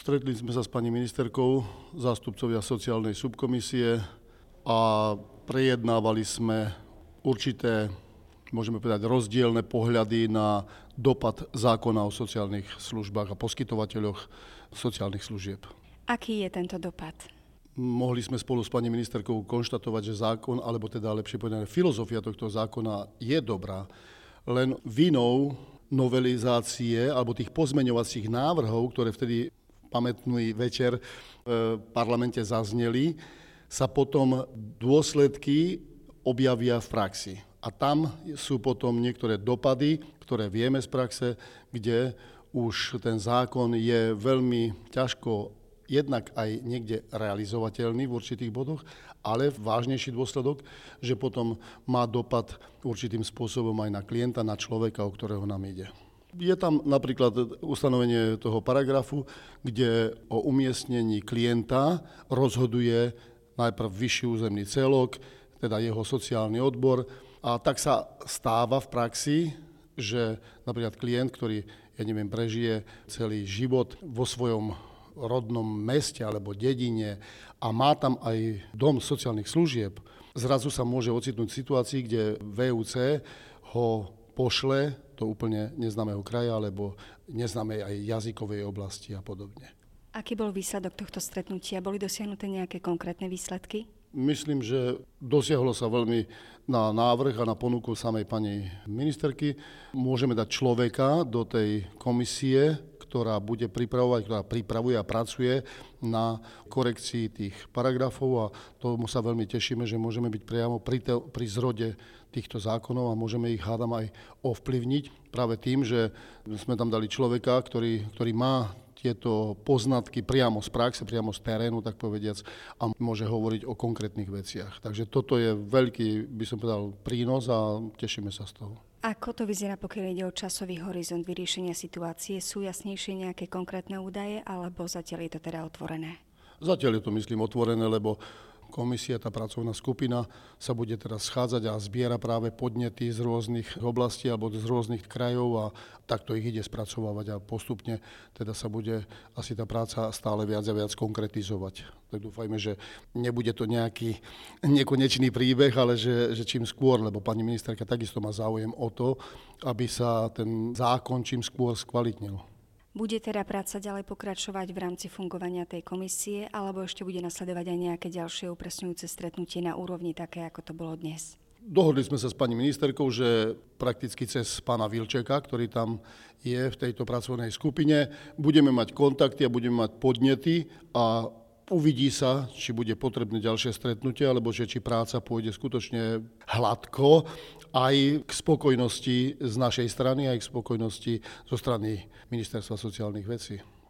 Stretli sme sa s pani ministerkou, zástupcovia sociálnej subkomisie a prejednávali sme určité, môžeme povedať, rozdielne pohľady na dopad zákona o sociálnych službách a poskytovateľoch sociálnych služieb. Aký je tento dopad? Mohli sme spolu s pani ministerkou konštatovať, že zákon, alebo teda lepšie povedané, filozofia tohto zákona je dobrá, len vinou novelizácie alebo tých pozmeňovacích návrhov, ktoré vtedy pamätný večer v parlamente zazneli, sa potom dôsledky objavia v praxi. A tam sú potom niektoré dopady, ktoré vieme z praxe, kde už ten zákon je veľmi ťažko jednak aj niekde realizovateľný v určitých bodoch, ale vážnejší dôsledok, že potom má dopad určitým spôsobom aj na klienta, na človeka, o ktorého nám ide. Je tam napríklad ustanovenie toho paragrafu, kde o umiestnení klienta rozhoduje najprv vyšší územný celok, teda jeho sociálny odbor. A tak sa stáva v praxi, že napríklad klient, ktorý, prežije celý život vo svojom rodnom meste alebo dedine a má tam aj dom sociálnych služieb, zrazu sa môže ocitnúť v situácii, kde VUC ho pošle do úplne neznámeho kraja alebo neznámej aj jazykovej oblasti a podobne. Aký bol výsledok tohto stretnutia? Boli dosiahnuté nejaké konkrétne výsledky? Myslím, že dosiahlo sa veľmi na návrh a na ponuku samej pani ministerky. Môžeme dať človeka do tej komisie, ktorá bude pripravovať, ktorá pripravuje a pracuje na korekcii tých paragrafov a tomu sa veľmi tešíme, že môžeme byť priamo pri zrode týchto zákonov a môžeme ich, hádam, aj ovplyvniť práve tým, že sme tam dali človeka, ktorý má tieto poznatky priamo z praxe, priamo z terénu, tak povediac, a môže hovoriť o konkrétnych veciach. Takže toto je veľký, by som povedal, prínos a tešíme sa z toho. Ako to vyzerá, pokiaľ ide o časový horizont vyriešenia situácie? Sú jasnejšie nejaké konkrétne údaje, alebo zatiaľ je to teda otvorené? Zatiaľ je to, myslím, otvorené, lebo komisia, tá pracovná skupina sa bude teraz schádzať a zbiera práve podnety z rôznych oblastí alebo z rôznych krajov a takto ich ide spracovávať a postupne teda sa bude asi tá práca stále viac a viac konkretizovať. Tak dúfajme, že nebude to nejaký nekonečný príbeh, ale že čím skôr, lebo pani ministerka takisto má záujem o to, aby sa ten zákon čím skôr skvalitnil. Bude teda práca ďalej pokračovať v rámci fungovania tej komisie, alebo ešte bude nasledovať aj nejaké ďalšie upresňujúce stretnutie na úrovni také, ako to bolo dnes? Dohodli sme sa s pani ministerkou, že prakticky cez pána Vilčeka, ktorý tam je v tejto pracovnej skupine, budeme mať kontakty a budeme mať podnety a uvidí sa, či bude potrebné ďalšie stretnutie, alebo či práca pôjde skutočne hladko, aj k spokojnosti z našej strany, aj k spokojnosti zo strany Ministerstva sociálnych vecí.